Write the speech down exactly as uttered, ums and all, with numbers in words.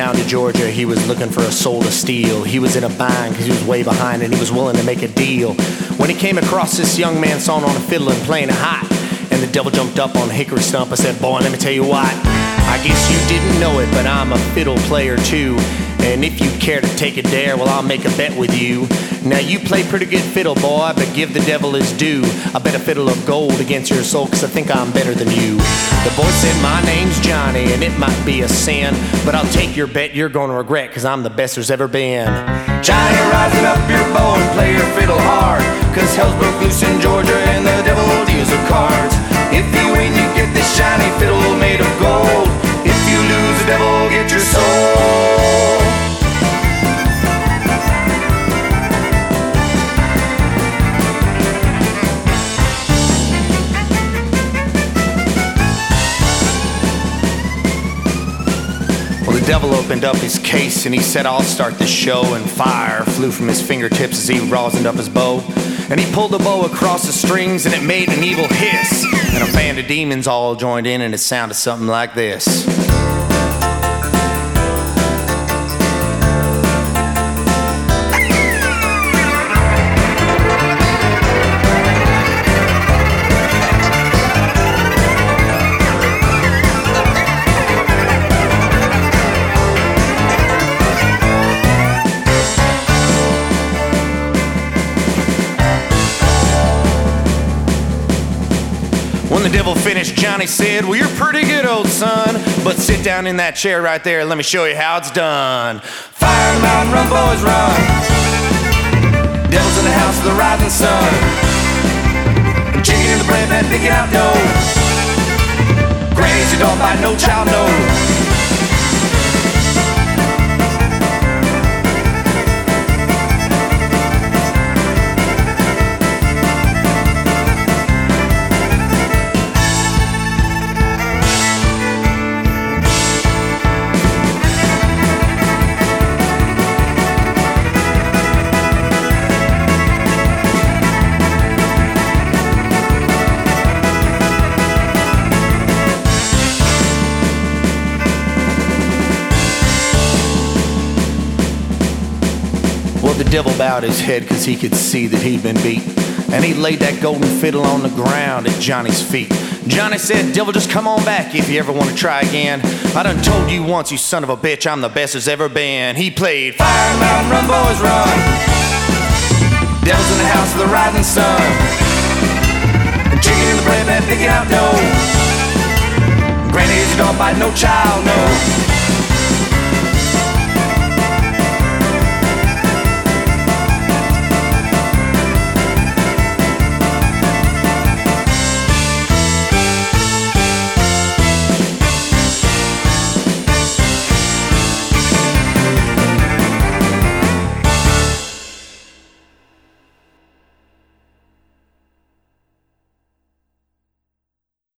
down to Georgia, he was looking for a soul to steal. He was in a bind because he was way behind and he was willing to make a deal. When he came across this young man sawing on a fiddle and playing it hot, and the devil jumped up on the hickory stump, I said, boy, let me tell you what, I guess you didn't know it, but I'm a fiddle player too. And if you care to take a dare, well, I'll make a bet with you. Now you play pretty good fiddle, boy, but give the devil his due. I bet a fiddle of gold against your soul, cause I think I'm better than you. The boy said, my name's Johnny, and it might be a sin, but I'll take your bet you're gonna regret, cause I'm the best there's ever been. Johnny, rising up your bow and play your fiddle hard, cause hell's broke loose in Georgia and the devil deals the cards. If you win, you get this shiny fiddle made of gold. If you lose, the devil will get your soul. The devil opened up his case and he said, I'll start the show, and fire flew from his fingertips as he rosined up his bow. And he pulled the bow across the strings and it made an evil hiss, and a band of demons all joined in and it sounded something like this. When the devil finished, Johnny said, well, you're pretty good, old son, but sit down in that chair right there and let me show you how it's done. Fire in the mountain, run, boys, run. Devil's in the house of the rising sun. Chicken in the bread pan, picking out dough. Granny's your dog bite, no child, no. Well, the devil bowed his head because he could see that he'd been beat, and he laid that golden fiddle on the ground at Johnny's feet. Johnny said, devil, just come on back if you ever want to try again. I done told you once, you son of a bitch, I'm the best there's ever been. He played Fire in the mountain, run, boys, run. Devil's in the house of the rising sun. Chicken in the bread pan, picking out dough. Granny's your dog bite, no child, no.